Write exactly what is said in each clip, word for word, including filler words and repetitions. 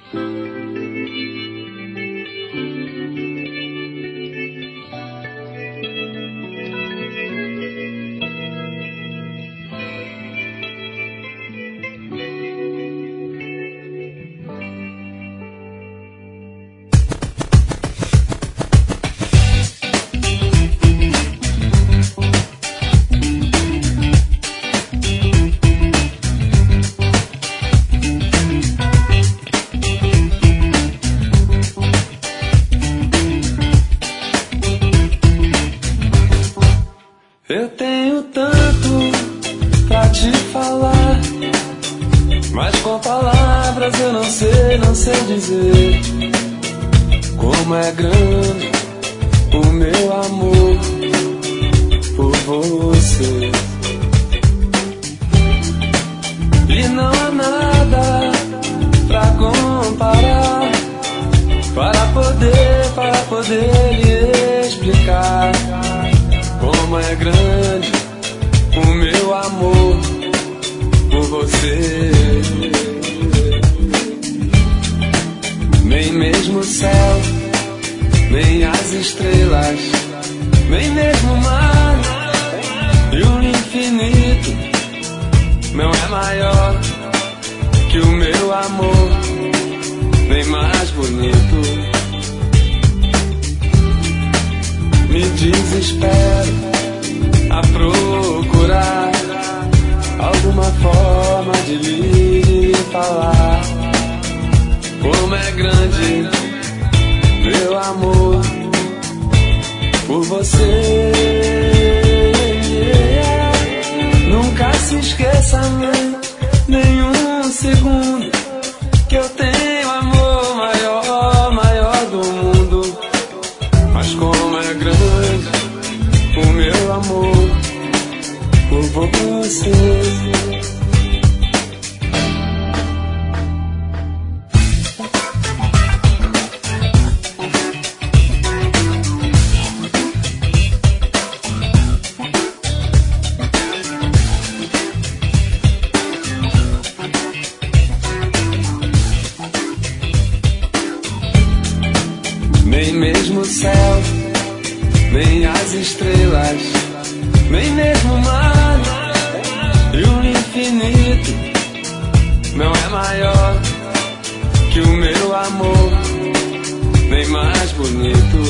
Eu tenho tanto pra te falar, mas com palavras eu não sei, não sei dizer como é grande o meu amor por você. E não há nada pra comparar, para poder, para poder lhe explicar como é grande o meu amor por você. Nem mesmo o céu, nem as estrelas, nem mesmo o mar e o infinito não é maior que o meu amor, nem mais bonito. Me desespero a procurar alguma forma de lhe falar como é grande meu amor por você. Nunca se esqueça, nem um segundo, que eu tenho amor maior, maior do mundo. Mas como é grande o meu amor por você. Nem mesmo o céu, nem as estrelas, nem mesmo o mar e o infinito não é maior que o meu amor, nem mais bonito.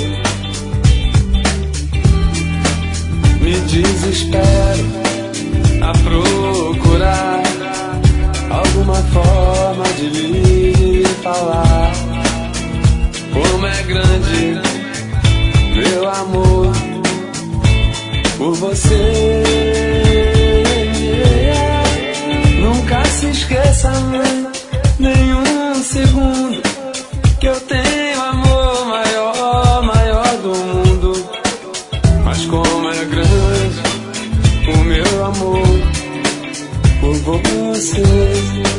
Me desespero a procurar alguma forma de lhe falar como é grande meu amor por você. Nunca se esqueça, nem um segundo, que eu tenho amor maior, maior do mundo. Mas como é grande o meu amor por você.